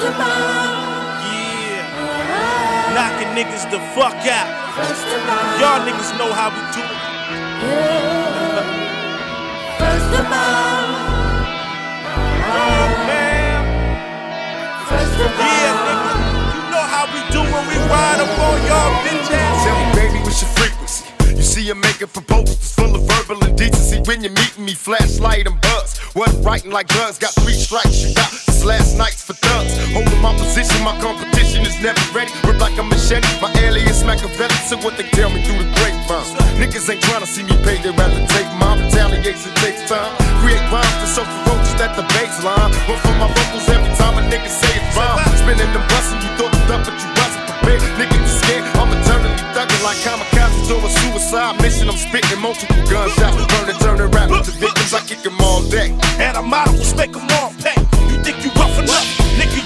Yeah, knocking niggas the fuck out. Y'all niggas know how we do it. First of all, Oh man, first of yeah nigga, you know how we do when we ride up on y'all bitch ass. Tell me, baby, what's your frequency? You see, I'm making proposals full of verbal indecency. When you're meeting me, flashlight and buzz. Wasn't writing like guns, got 3 strikes, you got this last night's for thugs. Holding my position, my competition is never ready. Rip like a machete, my alias Machiavelli. So what they tell me through the grapevine. Niggas ain't trying to see me pay, they rather take mine. Retaliation takes time. Create rhymes that's so ferocious that the baseline. Run for my vocals every time a nigga say it's rhyme. Spinning them bustin', you thought it up, but you wasn't prepared. Nigga, you scared, I'm eternally thugging like kamikaze or a suicide mission. I'm spitting multiple gunshots.